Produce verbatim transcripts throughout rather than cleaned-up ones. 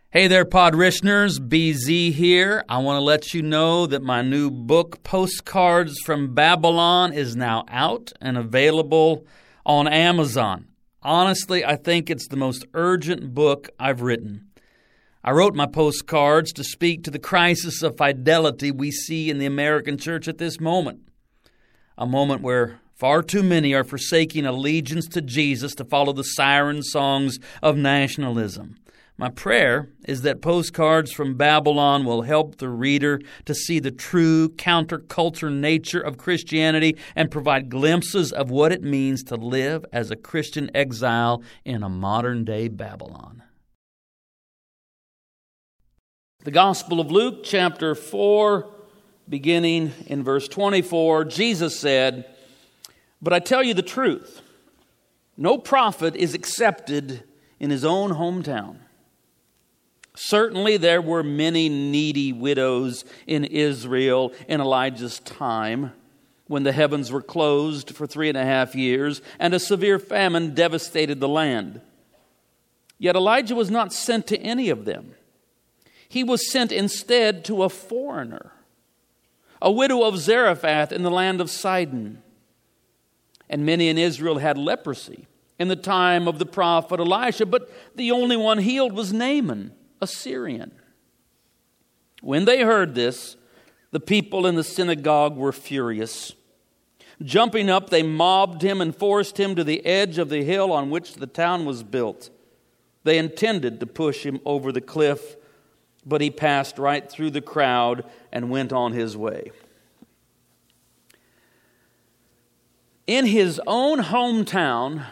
Hey there, Podrishners. B Z here. I want to let you know that my new book, Postcards from Babylon, is now out and available on Amazon. Honestly, I think it's the most urgent book I've written. I wrote my postcards to speak to the crisis of fidelity we see in the American church at this moment. A moment where far too many are forsaking allegiance to Jesus to follow the siren songs of nationalism. My prayer is that Postcards from Babylon will help the reader to see the true counterculture nature of Christianity and provide glimpses of what it means to live as a Christian exile in a modern-day Babylon. The Gospel of Luke, chapter four, beginning in verse twenty-four, Jesus said, "But I tell you the truth, no prophet is accepted in his own hometown. Certainly there were many needy widows in Israel in Elijah's time, when the heavens were closed for three and a half years, and a severe famine devastated the land. Yet Elijah was not sent to any of them. He was sent instead to a foreigner, a widow of Zarephath in the land of Sidon. And many in Israel had leprosy in the time of the prophet Elisha, but the only one healed was Naaman, a Syrian." When they heard this, the people in the synagogue were furious. Jumping up, they mobbed him and forced him to the edge of the hill on which the town was built. They intended to push him over the cliff, but he passed right through the crowd and went on his way. In his own hometown,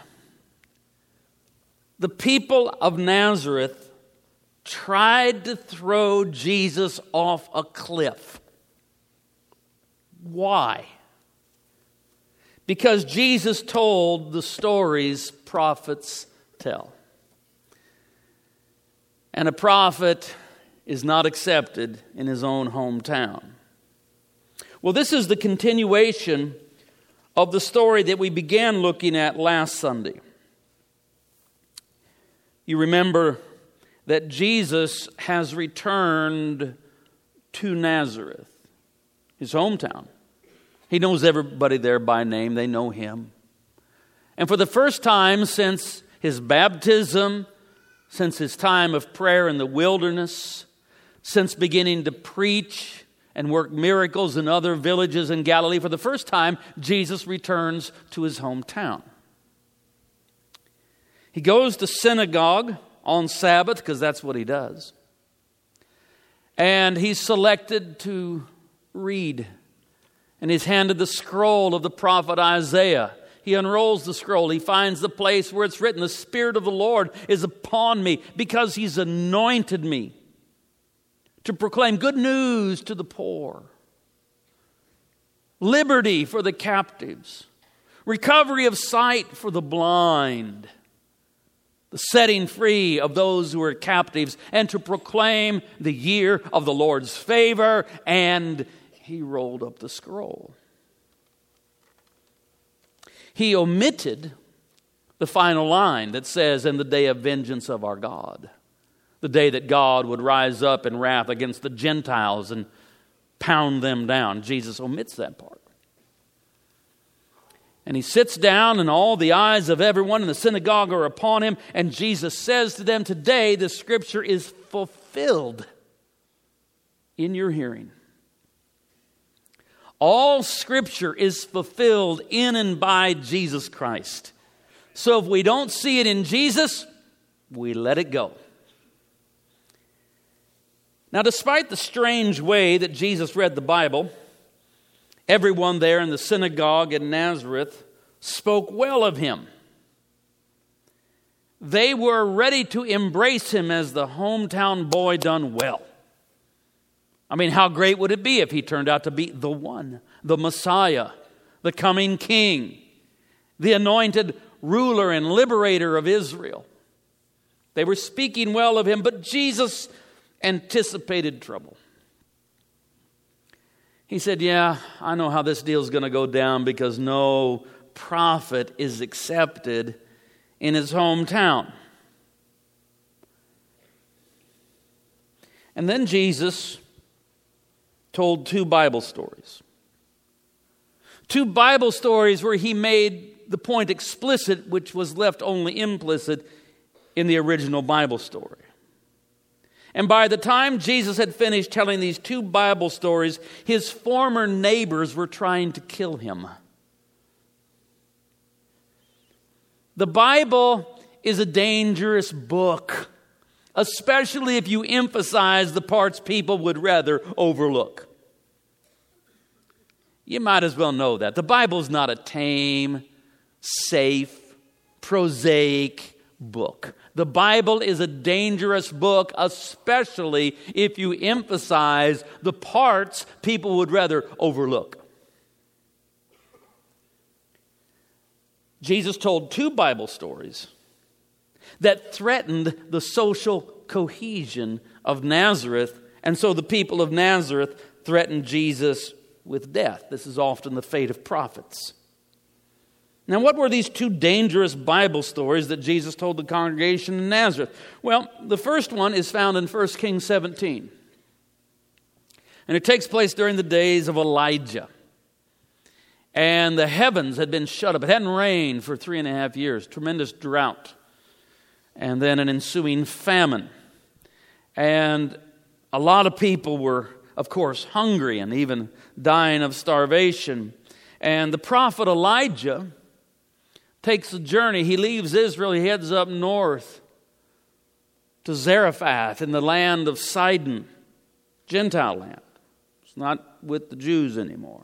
the people of Nazareth tried to throw Jesus off a cliff. Why? Because Jesus told the stories prophets tell. And a prophet is not accepted in his own hometown. Well, this is the continuation of the story that we began looking at last Sunday. You remember that Jesus has returned to Nazareth, his hometown. He knows everybody there by name. They know him. And for the first time since his baptism, since his time of prayer in the wilderness, since beginning to preach and work miracles in other villages in Galilee, for the first time, Jesus returns to his hometown. He goes to synagogue on Sabbath, because that's what he does. And he's selected to read. And he's handed the scroll of the prophet Isaiah. He unrolls the scroll. He finds the place where it's written, "The Spirit of the Lord is upon me, because he's anointed me to proclaim good news to the poor, liberty for the captives, recovery of sight for the blind, the setting free of those who are captives, and to proclaim the year of the Lord's favor." And he rolled up the scroll. He omitted the final line that says, "In the day of vengeance of our God," the day that God would rise up in wrath against the Gentiles and pound them down. Jesus omits that part. And he sits down, and all the eyes of everyone in the synagogue are upon him. And Jesus says to them, "Today the scripture is fulfilled in your hearing." All scripture is fulfilled in and by Jesus Christ. So if we don't see it in Jesus, we let it go. Now, despite the strange way that Jesus read the Bible, everyone there in the synagogue in Nazareth spoke well of him. They were ready to embrace him as the hometown boy done well. I mean, how great would it be if he turned out to be the one, the Messiah, the coming king, the anointed ruler and liberator of Israel? They were speaking well of him, but Jesus anticipated trouble. He said, "Yeah, I know how this deal's going to go down, because no prophet is accepted in his hometown." And then Jesus told two Bible stories. Two Bible stories where he made the point explicit, which was left only implicit in the original Bible story. And by the time Jesus had finished telling these two Bible stories, his former neighbors were trying to kill him. The Bible is a dangerous book, especially if you emphasize the parts people would rather overlook. You might as well know that. The Bible is not a tame, safe, prosaic book. The Bible is a dangerous book, especially if you emphasize the parts people would rather overlook. Jesus told two Bible stories that threatened the social cohesion of Nazareth, and so the people of Nazareth threatened Jesus with death. This is often the fate of prophets. Now, what were these two dangerous Bible stories that Jesus told the congregation in Nazareth? Well, the first one is found in First Kings seventeen. And it takes place during the days of Elijah. And the heavens had been shut up. It hadn't rained for three and a half years. Tremendous drought. And then an ensuing famine. And a lot of people were, of course, hungry and even dying of starvation. And the prophet Elijah takes a journey. He leaves Israel. He heads up north to Zarephath in the land of Sidon, Gentile land. It's not with the Jews anymore.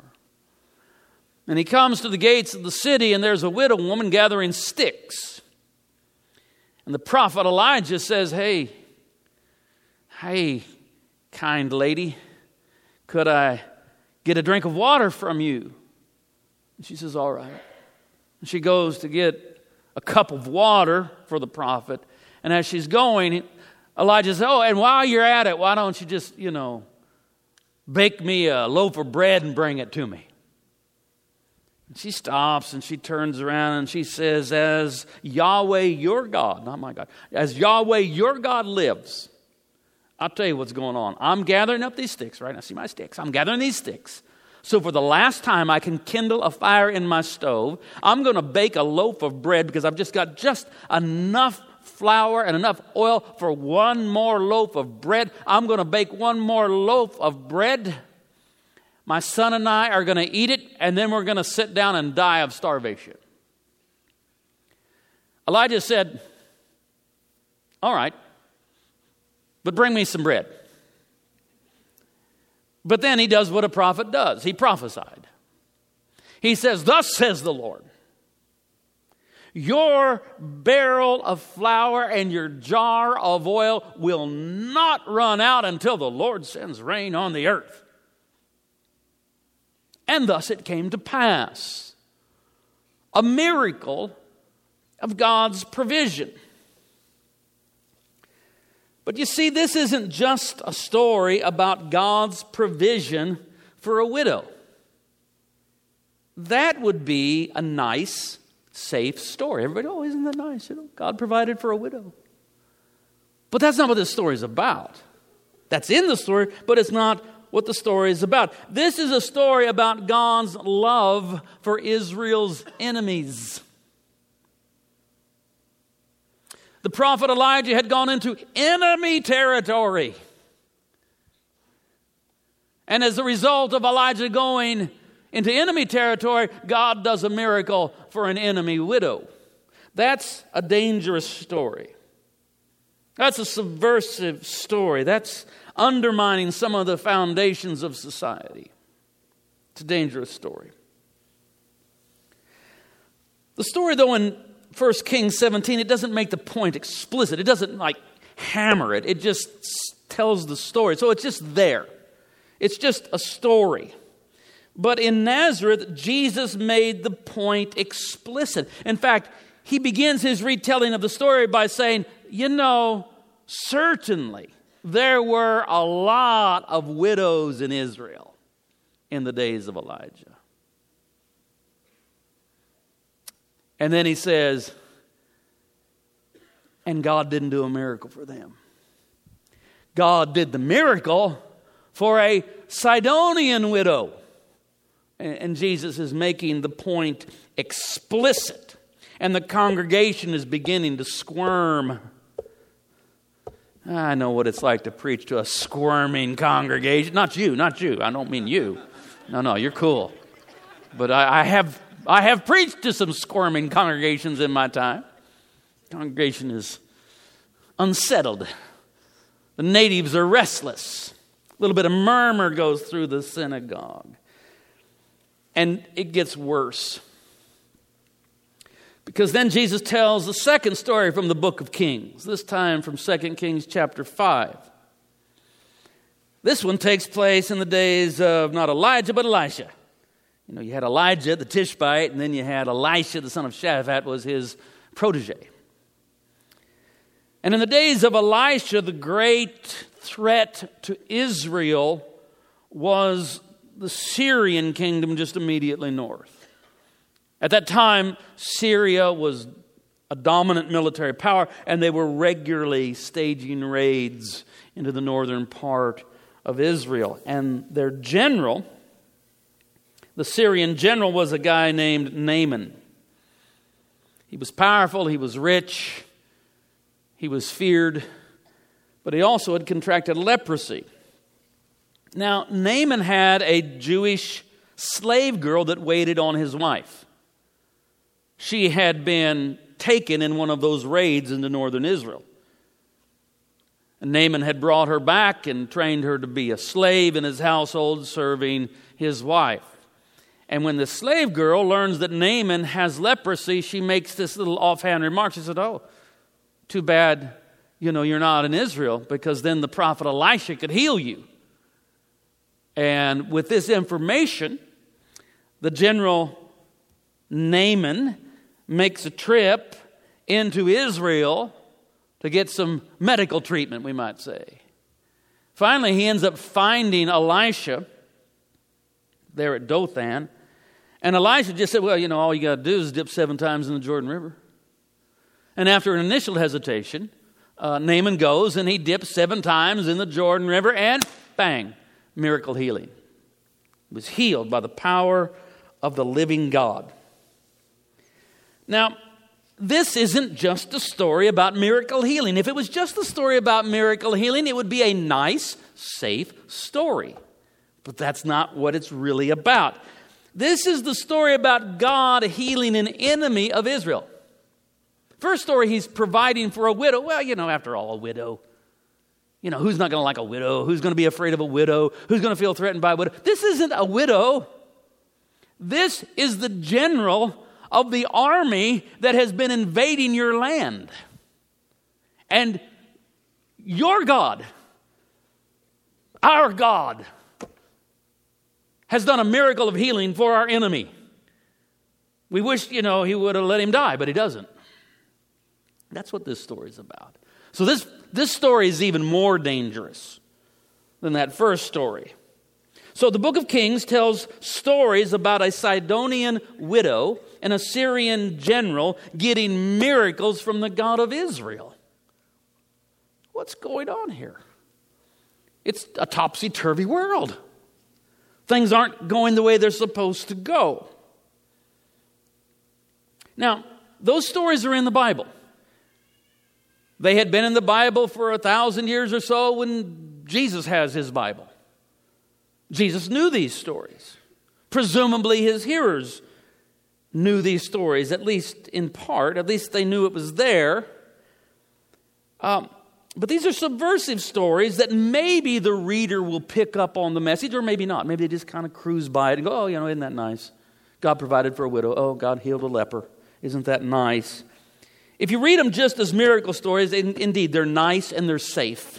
And he comes to the gates of the city, and there's a widow woman gathering sticks. And the prophet Elijah says, hey, hey, kind lady, could I get a drink of water from you? And she says, all right. And she goes to get a cup of water for the prophet. And as she's going, Elijah says, oh, and while you're at it, why don't you just, you know, bake me a loaf of bread and bring it to me? And she stops and she turns around and she says, as Yahweh your God, not my God, as Yahweh your God lives, I'll tell you what's going on. I'm gathering up these sticks, right? I see my sticks. I'm gathering these sticks. So for the last time I can kindle a fire in my stove, I'm going to bake a loaf of bread because I've just got just enough flour and enough oil for one more loaf of bread. I'm going to bake one more loaf of bread. My son and I are going to eat it, and then we're going to sit down and die of starvation. Elijah said, all right, but bring me some bread. But then he does what a prophet does. He prophesied. He says, thus says the Lord, your barrel of flour and your jar of oil will not run out until the Lord sends rain on the earth. And thus it came to pass. A miracle of God's provision. But you see, this isn't just a story about God's provision for a widow. That would be a nice, safe story. Everybody, oh, isn't that nice? You know, God provided for a widow. But that's not what this story is about. That's in the story, but it's not what the story is about. This is a story about God's love for Israel's enemies. The prophet Elijah had gone into enemy territory. And as a result of Elijah going into enemy territory, God does a miracle for an enemy widow. That's a dangerous story. That's a subversive story. That's undermining some of the foundations of society. It's a dangerous story. The story, though, in First Kings seventeen, it doesn't make the point explicit. It doesn't like hammer it. It just tells the story. So it's just there. It's just a story. But in Nazareth, Jesus made the point explicit. In fact, he begins his retelling of the story by saying, you know, certainly there were a lot of widows in Israel in the days of Elijah. And then he says, and God didn't do a miracle for them. God did the miracle for a Sidonian widow. And Jesus is making the point explicit. And the congregation is beginning to squirm. I know what it's like to preach to a squirming congregation. Not you, not you. I don't mean you. No, no, you're cool. But I, I have I have preached to some squirming congregations in my time. The congregation is unsettled. The natives are restless. A little bit of murmur goes through the synagogue. And it gets worse. Because then Jesus tells the second story from the book of Kings, this time from Second Kings chapter five. This one takes place in the days of not Elijah, but Elisha. You know, you had Elijah, the Tishbite, and then you had Elisha, the son of Shaphat, was his protege. And in the days of Elisha, the great threat to Israel was the Syrian kingdom just immediately north. At that time, Syria was a dominant military power, and they were regularly staging raids into the northern part of Israel. And their general, the Syrian general, was a guy named Naaman. He was powerful, he was rich, he was feared, but he also had contracted leprosy. Now, Naaman had a Jewish slave girl that waited on his wife. She had been taken in one of those raids into northern Israel. And Naaman had brought her back and trained her to be a slave in his household, serving his wife. And when the slave girl learns that Naaman has leprosy, she makes this little offhand remark. She said, oh, too bad, you know, you're not in Israel, because then the prophet Elisha could heal you. And with this information, the general Naaman makes a trip into Israel to get some medical treatment, we might say. Finally, he ends up finding Elisha there at Dothan. And Elisha just said, well, you know, all you got to do is dip seven times in the Jordan River. And after an initial hesitation, uh, Naaman goes and he dips seven times in the Jordan River and bang, miracle healing. He was healed by the power of the living God. Now, this isn't just a story about miracle healing. If it was just a story about miracle healing, it would be a nice, safe story. But that's not what it's really about. This is the story about God healing an enemy of Israel. First story, he's providing for a widow. Well, you know, after all, a widow. You know, who's not going to like a widow? Who's going to be afraid of a widow? Who's going to feel threatened by a widow? This isn't a widow. This is the general of the army that has been invading your land. And your God, our God, has done a miracle of healing for our enemy. We wish, you know, he would have let him die, but he doesn't. That's what this story is about. So this, this story is even more dangerous than that first story. So the book of Kings tells stories about a Sidonian widow and a Syrian general getting miracles from the God of Israel. What's going on here? It's a topsy-turvy world. Things aren't going the way they're supposed to go. Now, those stories are in the Bible. They had been in the Bible for a thousand years or so when Jesus has his Bible. Jesus knew these stories. Presumably his hearers knew these stories, at least in part. At least they knew it was there. Um, but these are subversive stories that maybe the reader will pick up on the message, or maybe not. Maybe they just kind of cruise by it and go, oh, you know, isn't that nice? God provided for a widow. Oh, God healed a leper. Isn't that nice? If you read them just as miracle stories, in, indeed, they're nice and they're safe.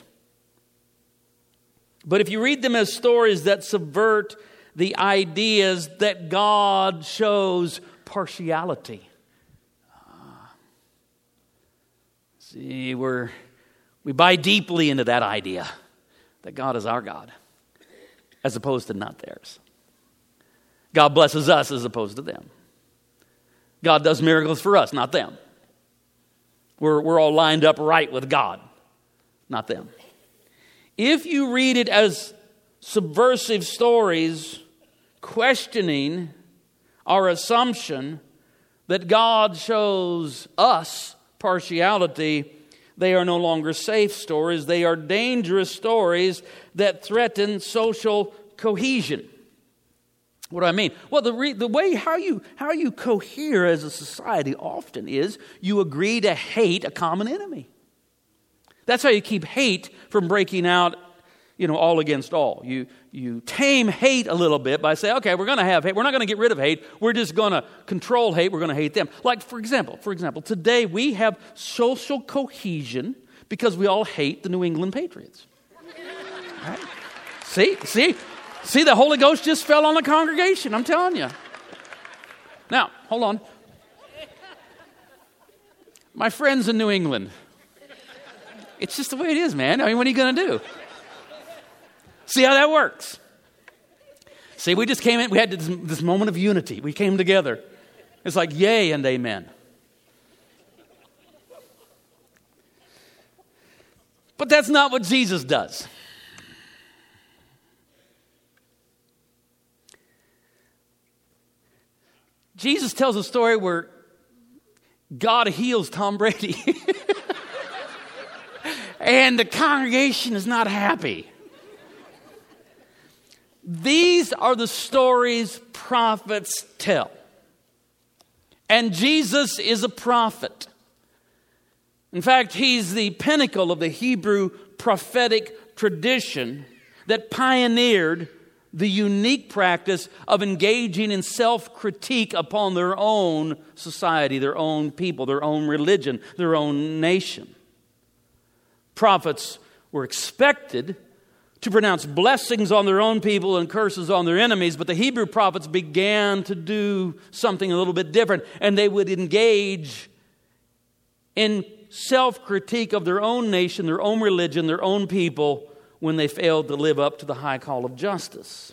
But if you read them as stories that subvert the ideas that God shows partiality, uh, see, we're, we buy deeply into that idea that God is our God, as opposed to not theirs. God blesses us as opposed to them. God does miracles for us, not them. We're, we're all lined up right with God, not them. If you read it as subversive stories, questioning our assumption that God shows us partiality, they are no longer safe stories. They are dangerous stories that threaten social cohesion. What do I mean? Well, the re- the way how you how you cohere as a society often is you agree to hate a common enemy. That's how you keep hate from breaking out, you know, all against all. You you tame hate a little bit by saying, okay, we're going to have hate. We're not going to get rid of hate. We're just going to control hate. We're going to hate them. Like, for example, for example, today we have social cohesion because we all hate the New England Patriots. Right? See, see, see, the Holy Ghost just fell on the congregation. I'm telling you. Now, hold on. My friends in New England. It's just the way it is, man. I mean, what are you going to do? See how that works? See, we just came in, we had this, this moment of unity. We came together. It's like, yay and amen. But that's not what Jesus does. Jesus tells a story where God heals Tom Brady. And the congregation is not happy. These are the stories prophets tell. And Jesus is a prophet. In fact, he's the pinnacle of the Hebrew prophetic tradition that pioneered the unique practice of engaging in self-critique upon their own society, their own people, their own religion, their own nation. Prophets were expected to pronounce blessings on their own people and curses on their enemies, but the Hebrew prophets began to do something a little bit different, and they would engage in self-critique of their own nation, their own religion, their own people when they failed to live up to the high call of justice.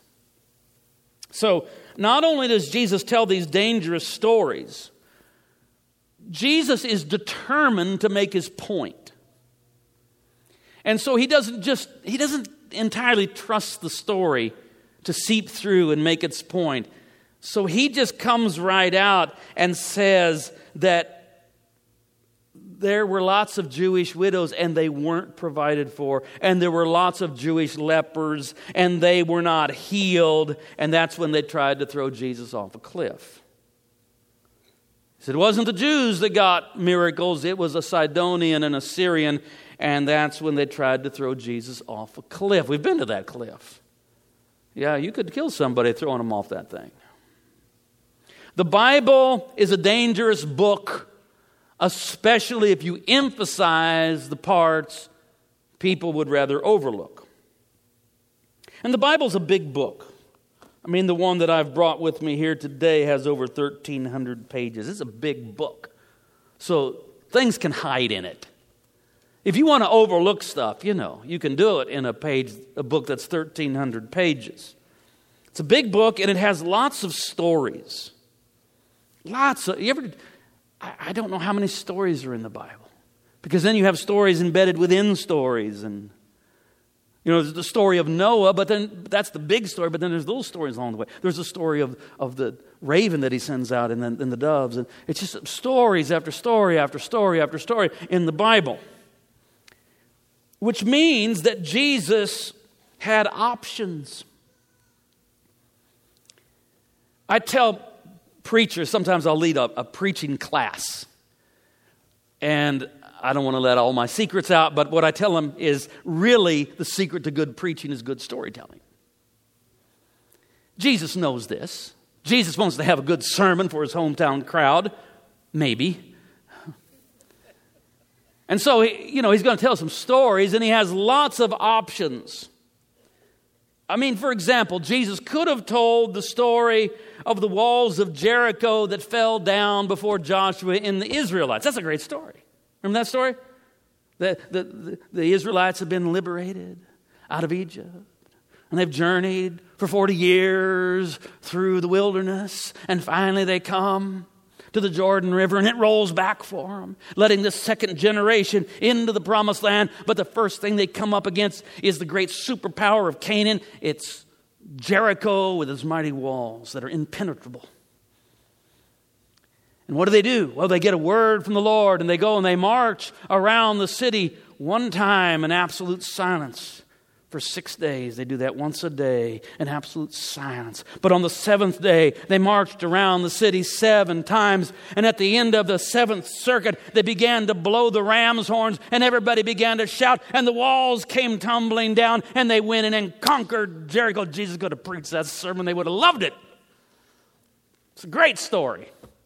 So, not only does Jesus tell these dangerous stories, Jesus is determined to make his point. And so he doesn't just, he doesn't entirely trust the story to seep through and make its point. So he just comes right out and says that there were lots of Jewish widows and they weren't provided for. And there were lots of Jewish lepers and they were not healed. And that's when they tried to throw Jesus off a cliff. He said it wasn't the Jews that got miracles. It was a Sidonian and a Syrian. And that's when they tried to throw Jesus off a cliff. We've been to that cliff. Yeah, you could kill somebody throwing them off that thing. The Bible is a dangerous book, especially if you emphasize the parts people would rather overlook. And the Bible's a big book. I mean, the one that I've brought with me here today has over thirteen hundred pages. It's a big book. So things can hide in it. If you want to overlook stuff, you know, you can do it in a page, a book that's thirteen hundred pages. It's a big book and it has lots of stories. Lots of, you ever, I, I don't know how many stories are in the Bible. Because then you have stories embedded within stories. And, you know, there's the story of Noah, but then that's the big story. But then there's little stories along the way. There's the story of, of the raven that he sends out and then and the doves. And it's just stories after story after story after story in the Bible. Which means that Jesus had options. I tell preachers, sometimes I'll lead a, a preaching class. And I don't want to let all my secrets out, but what I tell them is really the secret to good preaching is good storytelling. Jesus knows this. Jesus wants to have a good sermon for his hometown crowd. Maybe. And so, you know, he's going to tell some stories, and he has lots of options. I mean, for example, Jesus could have told the story of the walls of Jericho that fell down before Joshua and the Israelites. That's a great story. Remember that story? The, the, the, the Israelites have been liberated out of Egypt, and they've journeyed for forty years through the wilderness, and finally they come to the Jordan River, and it rolls back for them, letting the second generation into the promised land. But the first thing they come up against is the great superpower of Canaan. It's Jericho with its mighty walls that are impenetrable. And what do they do? Well, they get a word from the Lord, and they go and they march around the city one time in absolute silence. For six days, they do that once a day in absolute silence. But on the seventh day, they marched around the city seven times. And at the end of the seventh circuit, they began to blow the ram's horns, and everybody began to shout, and the walls came tumbling down, and they went in and conquered Jericho. Jesus could have preached that sermon. They would have loved it. It's a great story.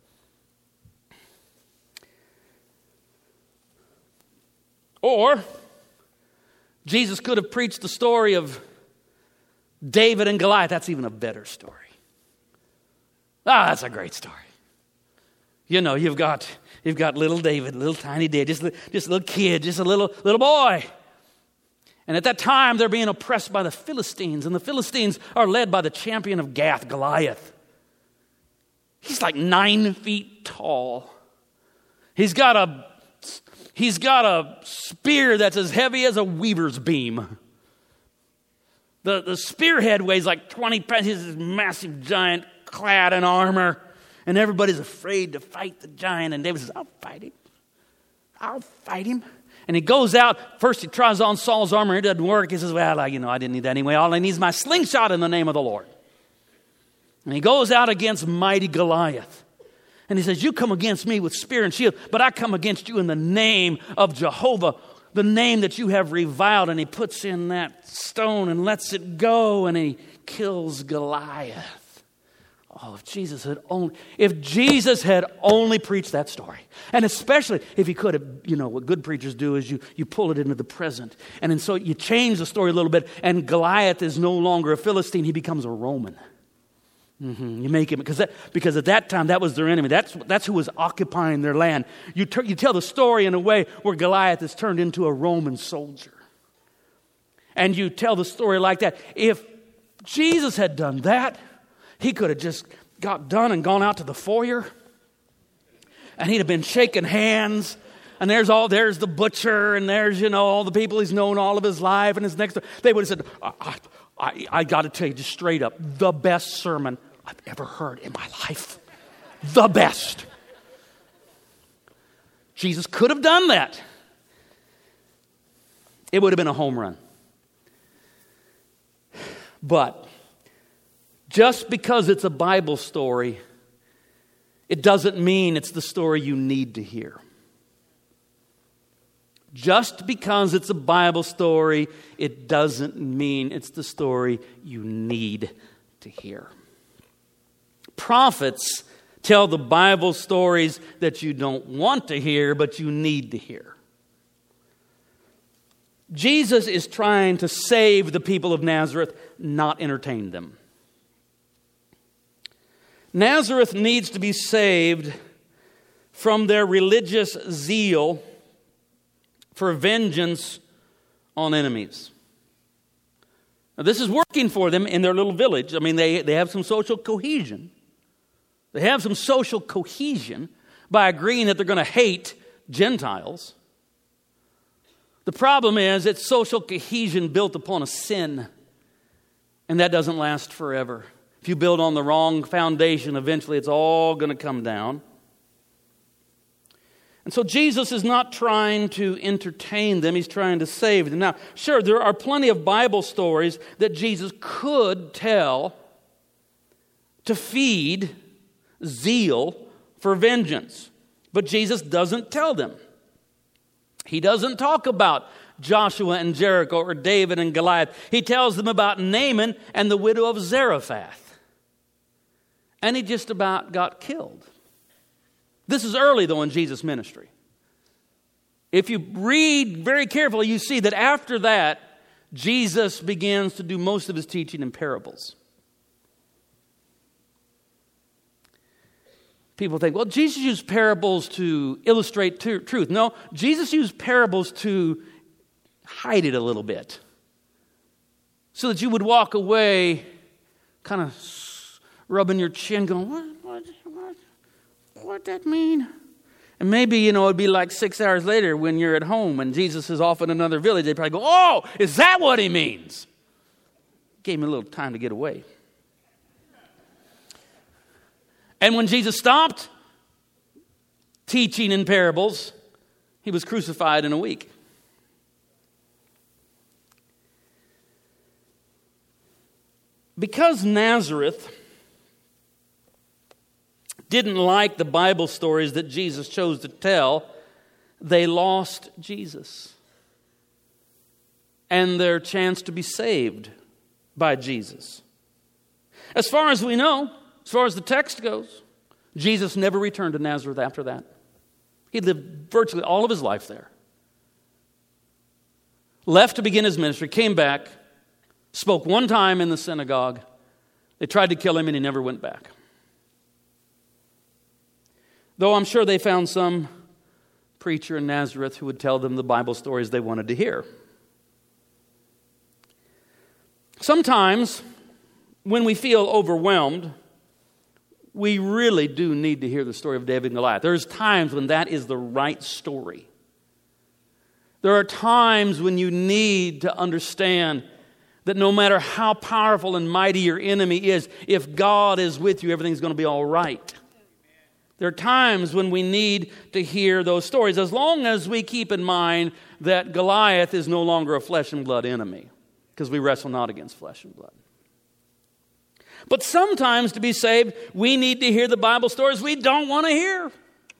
Or Jesus could have preached the story of David and Goliath. That's even a better story. Ah, that's a great story. You know, you've got you've got little David, little tiny David, just, just a little kid, just a little little boy. And at that time, they're being oppressed by the Philistines. And the Philistines are led by the champion of Gath, Goliath. He's like nine feet tall. He's got a He's got a spear that's as heavy as a weaver's beam. The, the spearhead weighs like twenty pounds. He's this massive giant clad in armor. And everybody's afraid to fight the giant. And David says, I'll fight him. I'll fight him. And he goes out. First he tries on Saul's armor. It doesn't work. He says, well, you know, I didn't need that anyway. All I need is my slingshot in the name of the Lord. And he goes out against mighty Goliath. And he says, you come against me with spear and shield, but I come against you in the name of Jehovah, the name that you have reviled. And he puts in that stone and lets it go, and he kills Goliath. Oh, if Jesus had only, if Jesus had only preached that story, and especially if he could have, you know, what good preachers do is you, you pull it into the present. And then so you change the story a little bit, and Goliath is no longer a Philistine, he becomes a Roman. Mm-hmm. You make him because that, because at that time that was their enemy. That's that's who was occupying their land. You ter- you tell the story in a way where Goliath is turned into a Roman soldier, and you tell the story like that. If Jesus had done that, he could have just got done and gone out to the foyer, and he'd have been shaking hands. And there's all there's the butcher, and there's you know all the people he's known all of his life, and his next. They would have said, I, I, I, I got to tell you just straight up, the best sermon I've ever heard in my life. The best. Jesus could have done that. It would have been a home run. But just because it's a Bible story, it doesn't mean it's the story you need to hear. Just because it's a Bible story, it doesn't mean it's the story you need to hear. Prophets tell the Bible stories that you don't want to hear, but you need to hear. Jesus is trying to save the people of Nazareth, not entertain them. Nazareth needs to be saved from their religious zeal for vengeance on enemies. Now, this is working for them in their little village. I mean, they, they have some social cohesion. They have some social cohesion by agreeing that they're going to hate Gentiles. The problem is it's social cohesion built upon a sin, and that doesn't last forever. If you build on the wrong foundation, eventually it's all going to come down. And so Jesus is not trying to entertain them. He's trying to save them. Now, sure, there are plenty of Bible stories that Jesus could tell to feed zeal for vengeance. But Jesus doesn't tell them. He doesn't talk about Joshua and Jericho or David and Goliath. He tells them about Naaman and the widow of Zarephath. And he just about got killed. This is early, though, in Jesus' ministry. If you read very carefully, you see that after that, Jesus begins to do most of his teaching in parables. People think, well, Jesus used parables to illustrate t- truth. No, Jesus used parables to hide it a little bit, so that you would walk away kind of rubbing your chin going, what, what, what? What'd that mean? And maybe, you know, it'd be like six hours later when you're at home and Jesus is off in another village. They'd probably go, oh, is that what he means? Gave me a little time to get away. And when Jesus stopped teaching in parables, he was crucified in a week. Because Nazareth didn't like the Bible stories that Jesus chose to tell, they lost Jesus and their chance to be saved by Jesus. As far as we know, as far as the text goes, Jesus never returned to Nazareth after that. He lived virtually all of his life there. Left to begin his ministry, came back, spoke one time in the synagogue. They tried to kill him and he never went back. Though I'm sure they found some preacher in Nazareth who would tell them the Bible stories they wanted to hear. Sometimes, when we feel overwhelmed, we really do need to hear the story of David and Goliath. There's times when that is the right story. There are times when you need to understand that no matter how powerful and mighty your enemy is, if God is with you, everything's going to be all right. There are times when we need to hear those stories, as long as we keep in mind that Goliath is no longer a flesh and blood enemy, because we wrestle not against flesh and blood. But sometimes to be saved, we need to hear the Bible stories we don't want to hear.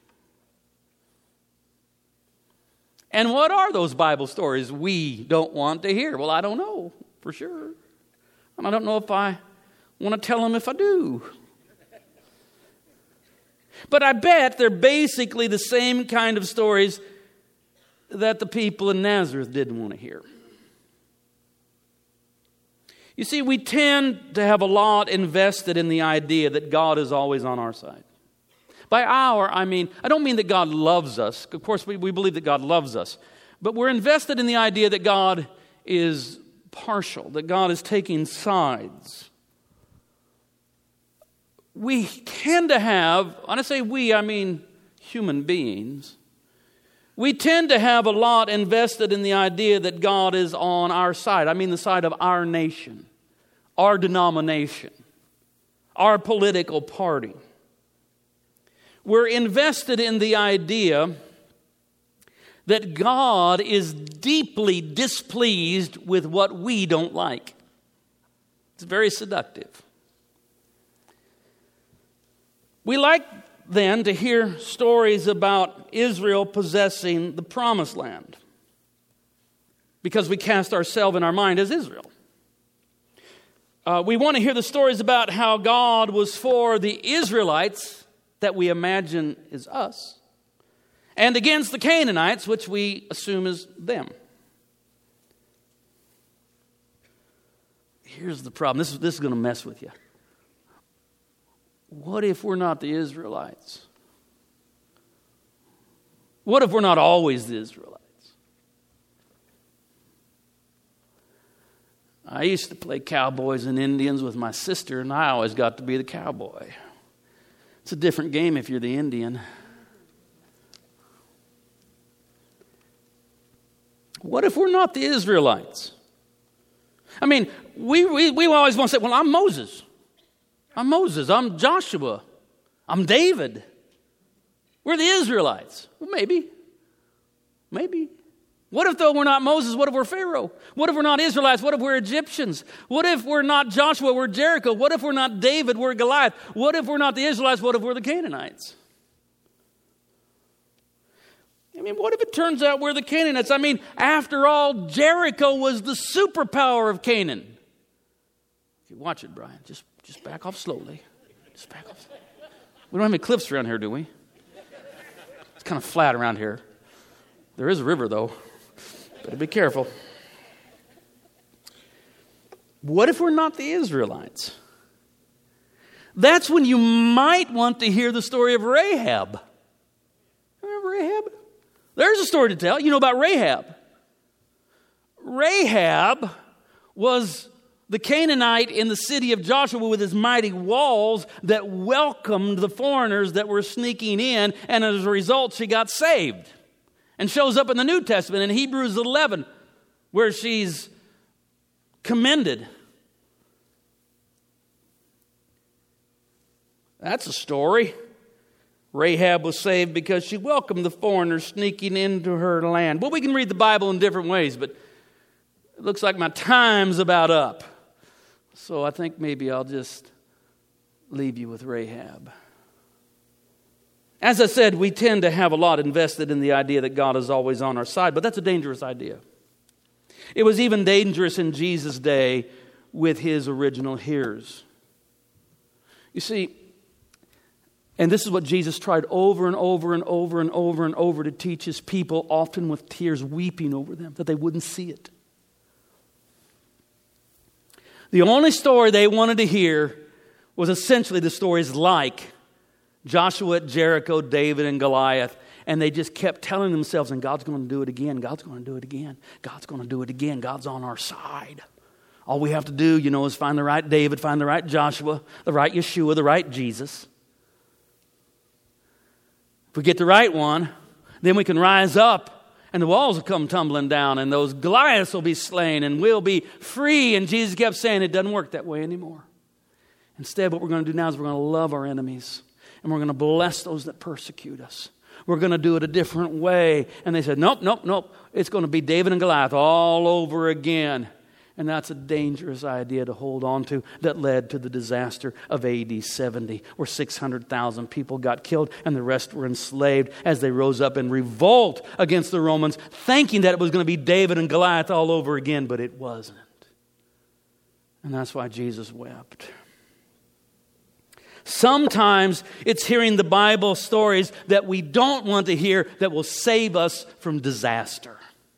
And what are those Bible stories we don't want to hear? Well, I don't know for sure. And I don't know if I want to tell them if I do. But I bet they're basically the same kind of stories that the people in Nazareth didn't want to hear. You see, we tend to have a lot invested in the idea that God is always on our side. By our, I mean, I don't mean that God loves us. Of course, we, we believe that God loves us. But we're invested in the idea that God is partial, that God is taking sides. We tend to have, when I say we, I mean human beings. We tend to have a lot invested in the idea that God is on our side. I mean the side of our nation, our denomination, our political party. We're invested in the idea that God is deeply displeased with what we don't like. It's very seductive. We like then to hear stories about Israel possessing the promised land because we cast ourselves in our mind as Israel. Uh, we want to hear the stories about how God was for the Israelites that we imagine is us and against the Canaanites, which we assume is them. Here's the problem. This is, this is going to mess with you. What if we're not the Israelites? What if we're not always the Israelites? I used to play cowboys and Indians with my sister, and I always got to be the cowboy. It's a different game if you're the Indian. What if we're not the Israelites? I mean, we, we, we always want to say, well, I'm Moses. I'm Moses. I'm Joshua. I'm David. We're the Israelites. Well, maybe. Maybe. What if, though, we're not Moses? What if we're Pharaoh? What if we're not Israelites? What if we're Egyptians? What if we're not Joshua? We're Jericho. What if we're not David? We're Goliath. What if we're not the Israelites? What if we're the Canaanites? I mean, what if it turns out we're the Canaanites? I mean, after all, Jericho was the superpower of Canaan. If you watch it, Brian, just, just back off slowly. Just back off. We don't have any cliffs around here, do we? It's kind of flat around here. There is a river, though. Better be careful. What if we're not the Israelites? That's when you might want to hear the story of Rahab. Remember Rahab? There's a story to tell. You know about Rahab. Rahab was the Canaanite in the city of Joshua with his mighty walls that welcomed the foreigners that were sneaking in, and as a result, she got saved. And shows up in the New Testament in Hebrews eleven, where she's commended. That's a story. Rahab was saved because she welcomed the foreigners sneaking into her land. Well, we can read the Bible in different ways, but it looks like my time's about up. So I think maybe I'll just leave you with Rahab. As I said, we tend to have a lot invested in the idea that God is always on our side, but that's a dangerous idea. It was even dangerous in Jesus' day with his original hearers. You see, and this is what Jesus tried over and over and over and over and over to teach his people, often with tears weeping over them, that they wouldn't see it. The only story they wanted to hear was essentially the stories like Joshua at Jericho, David and Goliath. And they just kept telling themselves, and God's going to do it again. God's going to do it again. God's going to do it again. God's on our side. All we have to do, you know, is find the right David, find the right Joshua, the right Yeshua, the right Jesus. If we get the right one, then we can rise up and the walls will come tumbling down and those Goliaths will be slain and we'll be free. And Jesus kept saying it doesn't work that way anymore. Instead, what we're going to do now is we're going to love our enemies and we're going to bless those that persecute us. We're going to do it a different way. And they said, nope, nope, nope. It's going to be David and Goliath all over again. And that's a dangerous idea to hold on to that led to the disaster of A D seventy, where six hundred thousand people got killed and the rest were enslaved as they rose up in revolt against the Romans, thinking that it was going to be David and Goliath all over again, but it wasn't. And that's why Jesus wept. Sometimes it's hearing the Bible stories that we don't want to hear that will save us from disaster.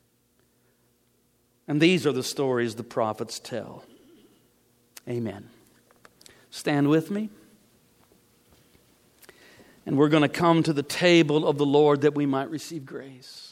And these are the stories the prophets tell. Amen. Stand with me. And we're going to come to the table of the Lord that we might receive grace.